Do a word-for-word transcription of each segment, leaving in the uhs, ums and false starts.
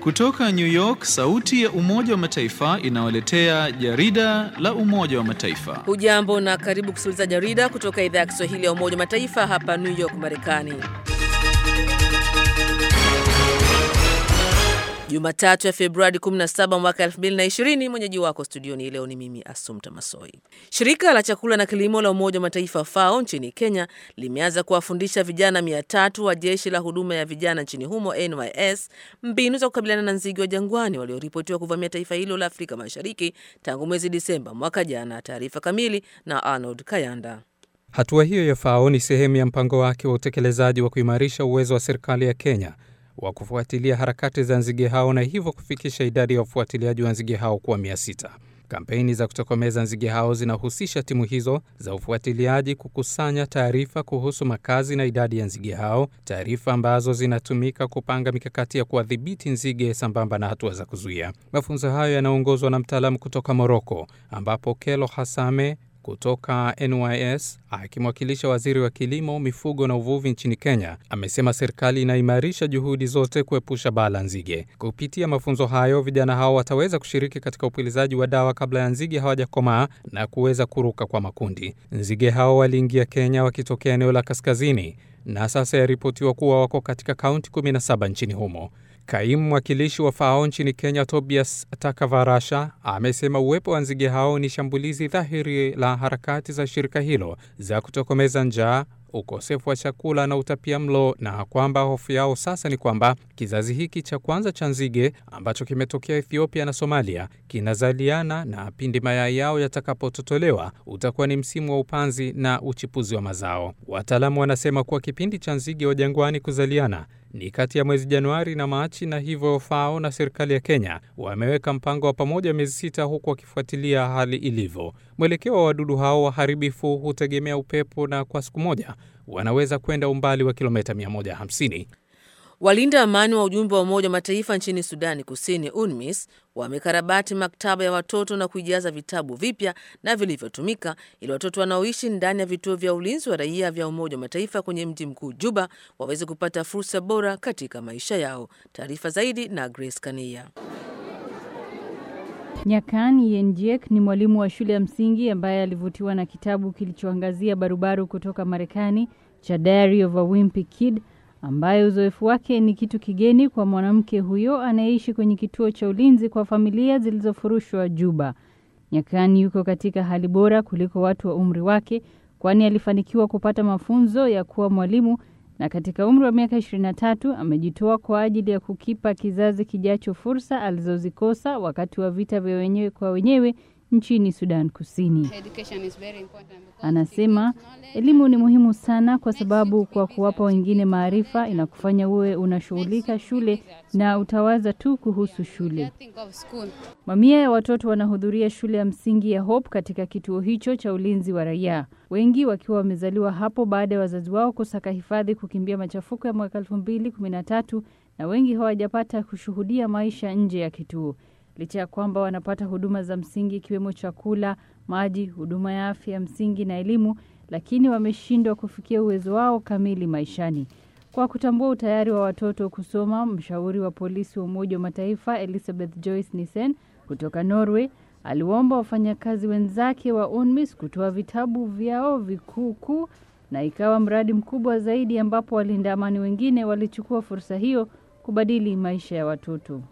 Kutoka New York, sauti ya Umoja wa Mataifa inawaletea jarida la Umoja wa Mataifa. Hujambo na karibu kusikiliza jarida kutoka idhaa ya Kiswahili ya Umoja wa Mataifa hapa New York, Marekani. Jumatatu ya Februari kumi na saba mwaka elfu mbili na ishirini, mwenyeji wako studioni leo ni mimi Assumpta Massoi. Shirika la chakula na kilimo la Umoja wa Mataifa FAO nchini Kenya limeanza kuwafundisha vijana mia tatu wa jeshi la huduma ya vijana nchini humo N Y S mbinu za kukabiliana na nzige wa jangwani walioripotiwa kuvamia taifa hilo la Afrika Mashariki tangu mwezi Disemba mwaka jana. Taarifa kamili na Arnold Kayanda. Hatua hiyo ya FAO ni sehemu ya mpango wake wa utekelezaji wa kuimarisha uwezo wa serikali ya Kenya wa kufuatilia harakati za nzige hao na hivyo kufikisha idadi ya ufuatiliaji wa nzige hao kuwa mia sita. Kampeni za kutokomeza nzige hao zinahusisha timu hizo za ufuatiliaji kukusanya taarifa kuhusu makazi na idadi ya nzige hao, taarifa ambazo zinatumika kupanga mikakati ya kuwadhibiti nzige sambamba na hatua za kuzuia. Mafunzo hayo yanaongozwa na mtaalamu kutoka Morocco, ambapo Kelo Hassame kutoka N Y S akimwakilisha waziri wa kilimo, mifugo na uvuvi nchini Kenya amesema serikali inaimarisha juhudi zote kuepusha baa la nzige. Kupitia mafunzo hayo, vijana hao wataweza kushiriki katika upulizaji wa dawa kabla ya nzige hawajakomaa na kuweza kuruka kwa makundi. Nzige hao waliingia Kenya wakitokea eneo la kaskazini na sasa yaripotiwa kuwa wako katika kaunti kumi na saba nchini humo. Kaimu mwakilishi wa FAO nchini Kenya Tobias Takavarasha amesema uwepo wa nzige hao ni shambulizi dhahiri la harakati za shirika hilo za kutokomeza njaa, ukosefu wa chakula na utapiamlo, na kwamba hofu yao sasa ni kwamba kizazi hiki cha kwanza cha nzige ambacho kimetokea Ethiopia na Somalia kinazaliana, na pindi mayai yao yatakapototolewa utakuwa ni msimu wa upanzi na uchipuzi wa mazao. Wataalamu wanasema kuwa kipindi cha nzige wa jangwani kuzaliana ni kati ya mwezi Januari na Machi, na hivyo FAO na serikali ya Kenya wameweka mpango wa pamoja miezi sita huku wakifuatilia hali ilivyo. Mwelekeo wa wadudu hao waharibifu hutegemea upepo, na kwa siku moja wanaweza kwenda umbali wa kilomita mia moja hamsini. Walinda amani wa ujumbe wa Umoja wa Mataifa nchini Sudani Kusini UNMISS wamekarabati maktaba ya watoto na kuijaza vitabu vipya na vilivyotumika ili watoto wanaoishi ndani ya vituo vya ulinzi wa raia vya Umoja wa Mataifa kwenye mji mkuu Juba waweze kupata fursa bora katika maisha yao. Taarifa zaidi na Grace Kania. Nyakan Yenjek ni mwalimu wa shule ya msingi ambaye alivutiwa na kitabu kilichoangazia barubaru kutoka Marekani cha Diary of a Wimpy Kid, ambaye uzoefu wake ni kitu kigeni kwa mwanamke huyo anayeishi kwenye kituo cha ulinzi kwa familia zilizofurushwa Juba. Nyakani yuko katika hali bora kuliko watu wa umri wake, kwani alifanikiwa kupata mafunzo ya kuwa mwalimu, na katika umri wa miaka ishirini na tatu amejitoa kwa ajili ya kukipa kizazi kijacho fursa alizozikosa wakati wa vita vya wenyewe kwa wenyewe nchini Sudan Kusini. Anasema elimu ni muhimu sana kwa sababu kwa kuwapa wengine maarifa inakufanya uwe unashughulika shule na utawaza tu kuhusu shule. Mamia ya watoto wanahudhuria shule ya msingi ya Hope katika kituo hicho cha ulinzi wa raia, wengi wakiwa wamezaliwa hapo baada ya wazazi wao kusaka hifadhi kukimbia machafuko ya mwaka elfu mbili kumi na tatu, na wengi hawajapata kushuhudia maisha nje ya kituo. Licha ya kwamba wanapata huduma za msingi ikiwemo chakula, maji, huduma ya afya msingi na elimu, lakini wameshindwa kufikia uwezo wao kamili maishani. Kwa kutambua utayari wa watoto kusoma, mshauri wa polisi wa Umoja wa Mataifa Elizabeth Joyce Nissen kutoka Norway aliwaomba wafanyakazi wenzake wa UNMISS kutoa vitabu vyao vikuu kuu, na ikawa mradi mkubwa zaidi ambapo walinda amani wengine walichukua fursa hiyo kubadili maisha ya watoto.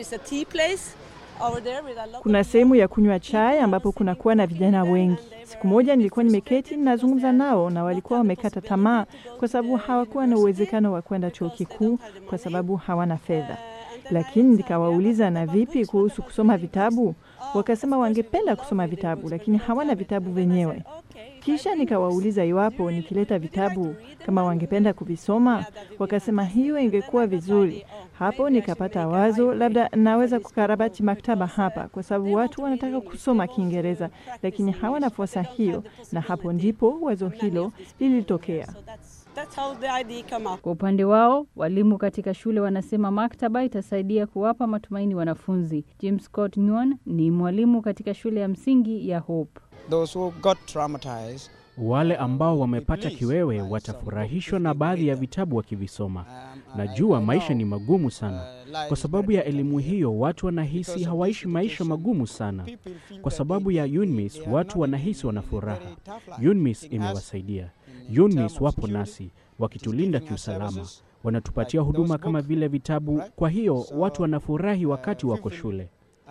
Kuna sehemu ya kunywa chai ambapo kuna kuwa na vijana wengi. Siku moja nilikuwa nimeketi nazungumza nao, na walikuwa wamekata tamaa kwa sababu hawakuwa na uwezekano wa kwenda chuo kikuu kwa sababu hawana fedha. Lakini nikawauliza, na vipi kuhusu kusoma vitabu? Wakasema wangependa kusoma vitabu lakini hawana vitabu wenyewe. Kisha nikawauliza iwapo nikileta vitabu kama wangependa kuvisoma. Wakasema hiyo ingekuwa vizuri. Hapo nikapata wazo, labda naweza kukarabati maktaba hapa kwa sababu watu wanataka kusoma Kiingereza lakini hawana fursa hiyo, na hapo ndipo wazo hilo lilitokea. Kwa upande wao, walimu katika shule wanasema maktaba itasaidia kuwapa matumaini wanafunzi. James Scott Nguyen ni mwalimu katika shule ya msingi ya Hope. Those who got traumatized Wale ambao wamepata kiwewe watafurahishwa na baadhi ya vitabu wakivisoma. Najua maisha ni magumu sana. Kwa sababu ya elimu hiyo, watu wanahisi hawaishi maisha magumu sana. Kwa sababu ya UNMISS, watu wanahisi wana furaha. UNMISS imewasaidia. UNMISS wapo nasi, wakitulinda kiusalama. Wanatupatia huduma kama vile vitabu, kwa hiyo watu wanafurahi wakati wako shule.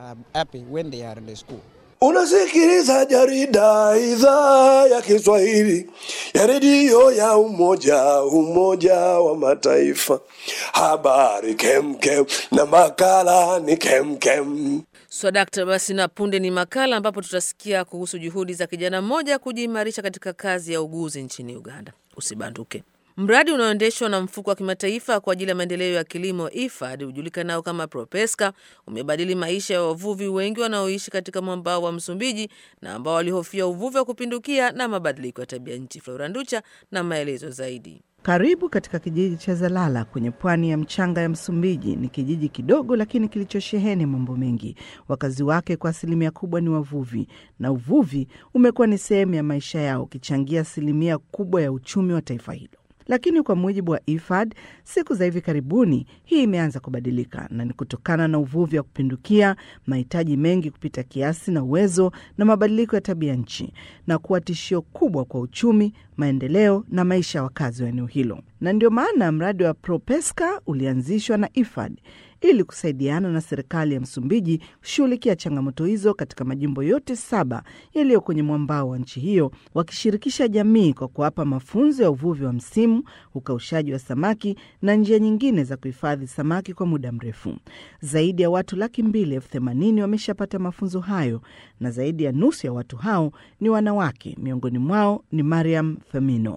Unasikiliza jarida idhaa ya Kiswahili ya redio ya Umoja Umoja wa Mataifa. Habari kemkem na makala ni kemkem. So dakta, basi na punde ni makala ambapo tutasikia kuhusu juhudi za kijana mmoja kujiimarisha katika kazi ya uguzi nchini Uganda. Usibanduke. Mradi unaoendeshwa na mfuko wa kimataifa kwa ajili ya maendeleo ya kilimo I F A D ujulikanao kama PROPESCA umebadili maisha ya wavuvi wengi wanaoishi katika mwambao wa Msumbiji na ambao walihofia uvuvi wa kupindukia na mabadiliko ya tabia nchi. Flora Nducha na maelezo zaidi. Karibu katika kijiji cha Zalala kwenye pwani ya mchanga ya Msumbiji. Ni kijiji kidogo lakini kilichosheheni mambo mengi. Wakazi wake kwa asilimia kubwa ni wavuvi, na uvuvi umekuwa ni sehemu ya maisha yao, kichangia asilimia kubwa ya uchumi wa taifa hilo. Lakini kwa mujibu wa I F A D, siku za hivi karibuni hii imeanza kubadilika, na ni kutokana na uvuvi wa kupindukia, mahitaji mengi kupita kiasi na uwezo na mabadiliko ya tabia nchi, na kuwa tishio kubwa kwa uchumi, maendeleo na maisha ya wakazi wa eneo hilo. Na ndio maana mradi wa PROPESCA ulianzishwa na I F A D ili kusaidiana na serikali ya Msumbiji kushughulikia changamoto hizo katika majimbo yote saba yaliyo kwenye mwambao wa nchi hiyo, wakishirikisha jamii kwa kuwapa mafunzo ya uvuvi wa msimu, ukaushaji wa samaki na njia nyingine za kuhifadhi samaki kwa muda mrefu. Zaidi ya watu laki mbili elfu themanini wameshapata mafunzo hayo, na zaidi ya nusu ya watu hao ni wanawake. Miongoni mwao ni Mariam Femino.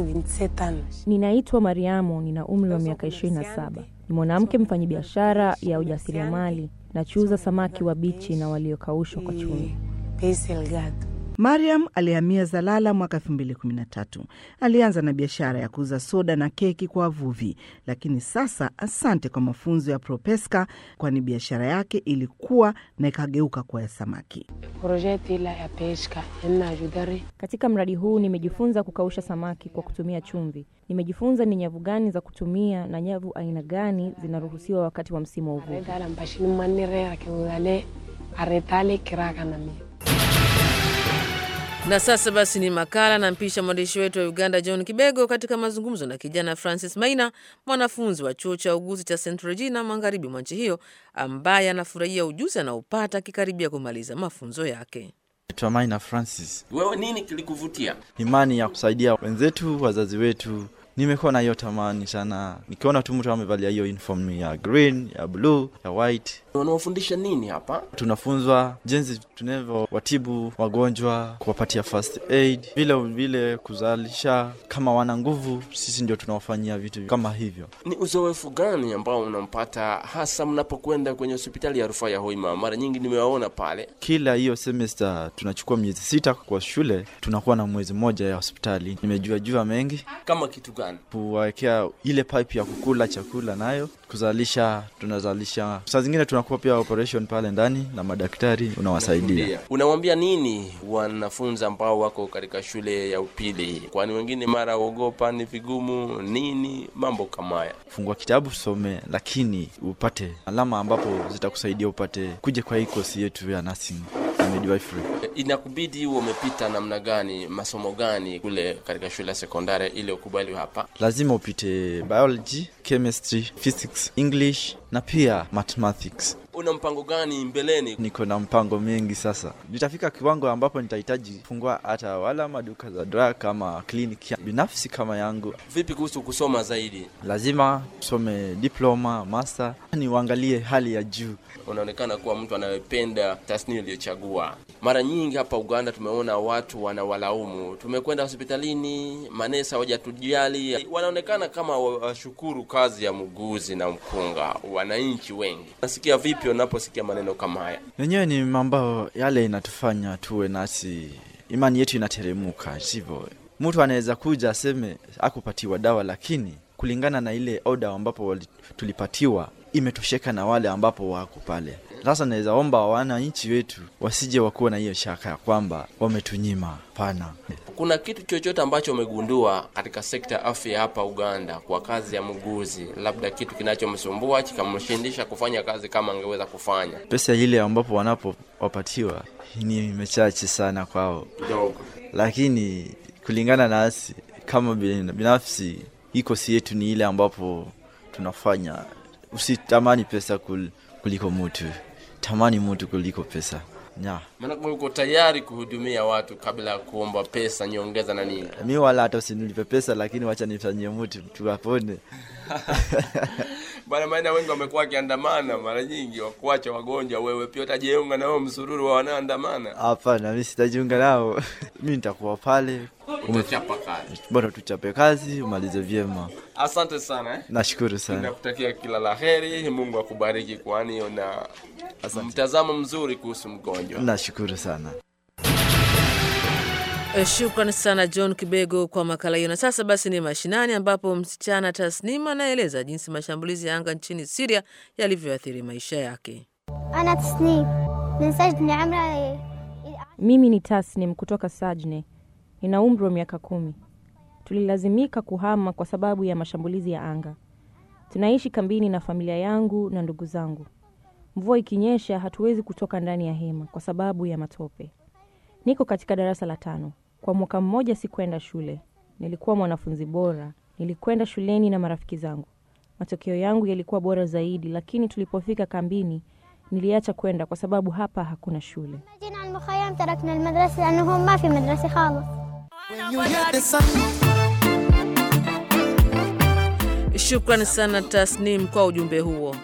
Ninaitwa Mariamu, nina umri wa miaka ishirini na saba. Ni mwanamke mfanyabiashara ya ujasiriamali, nachuuza samaki wabichi na waliokaushwa kwa chumvi. Mariam alihamia Zalala mwaka elfu mbili kumi na tatu. Alianza na biashara ya kuuza soda na keki kwa wavuvi, lakini sasa asante kwa mafunzo ya PROPESCA, kwani biashara yake ilikuwa na ikageuka kwa ya samaki. Katika mradi huu nimejifunza kukausha samaki kwa kutumia chumvi. Nimejifunza ni nyavu gani za kutumia na nyavu aina gani zinaruhusiwa wakati wa msimu wa uvuvi. Na sasa basi ni makala, na mpisha mwandishi wetu wa Uganda John Kibego katika mazungumzo na kijana Francis Maina, mwanafunzi wa chuo cha uguzi cha Saint Regina magharibi mwa nchi hiyo, ambaye anafurahia ujuzi anaopata akikaribia kumaliza mafunzo yake. Naitwa Maina Francis. Wewe nini kilikuvutia? Imani ya kusaidia wenzetu, wazazi wetu. Nimekuwa na hiyo tamani sana. Nikiona tu mtu amevalia hiyo uniform ya green, ya blue, ya white. Unawafundisha nini hapa? Tunafunzwa jinsi tunavyo watibu wagonjwa, kuwapatia first aid, vile vile kuzalisha kama wana nguvu, sisi ndio tunawafanyia vitu kama hivyo. Ni uzoefu gani ambao unampata hasa mnapokwenda kwenye hospitali ya rufaa ya Hoima? Mara nyingi nimewaona pale. Kila hiyo semester tunachukua miezi sita kwa shule, tunakuwa na mwezi mmoja ya hospitali. Nimejua jua mengi. Kama kitu gani? Kuwekea ile pipe ya kukula chakula nayo, kuzalisha, tunazalisha. Saa zingine tunakuwa pia operation pale ndani na madaktari unawasaidia. Unamwambia nini wanafunzi ambao wako katika shule ya upili? Kwani wengine mara ogopa ni vigumu nini mambo kama haya. Fungua kitabu some, lakini upate alama ambapo zitakusaidia upate kuja kwa hii course yetu ya nursing. Inakubidi umepita namna gani, masomo gani kule katika shule ya sekondari ile ukubali hapa? Lazima upite biology, chemistry, physics, English na pia mathematics. Una mpango gani mbeleni? Niko na mpango mengi sasa. Nitafika kiwango ambapo nitahitaji kufungua hata wala maduka za drug kama kliniki binafsi kama yangu. Vipi kuhusu kusoma zaidi? Lazima some diploma, master, ni uangalie hali ya juu. Unaonekana kuwa mtu anayependa tasnia uliyochagua. Mara nyingi hapa Uganda tumeona watu wanawalaumu. Tumekwenda hospitalini, manesa hawajatujali. Wanaonekana kama washukuru kazi ya muuguzi na mkunga. Wananchi wengi nasikia vipi unaposikia maneno kama haya? Yenyewe ni mambo yale inatufanya tuwe nasi imani yetu inateremuka, sivyo? Mtu anaweza kuja aseme akupatiwa dawa, lakini kulingana na ile order ambapo tulipatiwa imetosheka na wale ambapo wako pale. Sasa naweza omba wananchi wetu wasije wakuwa na hiyo shaka ya kwamba wametunyima. Pana. Kuna kitu chochote ambacho umegundua katika sekta ya afya hapa Uganda kwa kazi ya muuguzi, labda kitu kinachomsumbua kikamshindisha kufanya kazi kama angeweza kufanya? Pesa ile ambapo wanapowapatiwa ni mechache sana kwao kidogo, lakini kulingana nasi kama binafsi iko si yetu ni ile ambapo tunafanya. Usitamani pesa kuliko mtu, tamani mtu kuliko pesa. Nya. Maana uko tayari kuhudumia watu kabla ya kuomba pesa nyongeza na nini? Mimi wala hata usinilipe pesa, lakini wacha nifanyie mtu tuwapone. Bwana, maana wengi wamekuwa kiandamana mara nyingi wakuacha wagonjwa, wewe pia utajiunga na wao msururu wa wanaandamana? Hapana, mimi sitajiunga nao. Mimi nitakuwa pale. Umechapa kazi. Bora tuchape kazi, umalize vyema. Asante sana eh. Nashukuru sana. Nakutakia kila laheri, Mungu akubariki kwani una mtazamo mzuri kuhusu mgonjwa. Nashukuru sana. Shukrani sana John Kibego kwa makala hiyo. Na sasa basi ni mashinani ambapo msichana Tasnima anaeleza jinsi mashambulizi ya anga nchini Syria yalivyoathiri maisha yake. Ana Tasnim, min Sajne amra. Mimi ni Tasnim kutoka Sajne. Nina umri wa miaka kumi. Tulilazimika kuhama kwa sababu ya mashambulizi ya anga. Tunaishi kambini na familia yangu na ndugu zangu. Mvua ikinyesha hatuwezi kutoka ndani ya hema kwa sababu ya matope. Niko katika darasa la tano. Kwa mwaka mmoja sikwenda shule. Nilikuwa mwanafunzi bora. Nilikwenda shuleni na marafiki zangu. Matokeo yangu yalikuwa bora zaidi, lakini tulipofika kambini niliacha kwenda kwa sababu hapa hakuna shule. Shukrani sana Tasnim kwa ujumbe huo.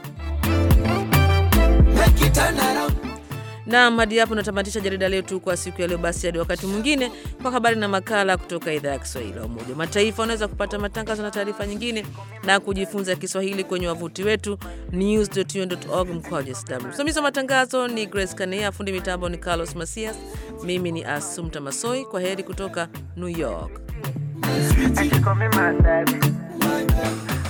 Na hadi hapo natamatisha jarida letu kwa siku ya leo. Basi hadi wakati mwingine kwa habari na makala kutoka idhaa ya Kiswahili ya Umoja wa Mataifa. Unaweza kupata matangazo na taarifa nyingine na kujifunza Kiswahili kwenye wavuti wetu news dot u n dot org mkwaju sw. Msimamizi wa matangazo ni Grace Kanea, fundi mitambo ni Carlos Masias. Mimi ni Asumta Masoi. Kwa heri kutoka New York.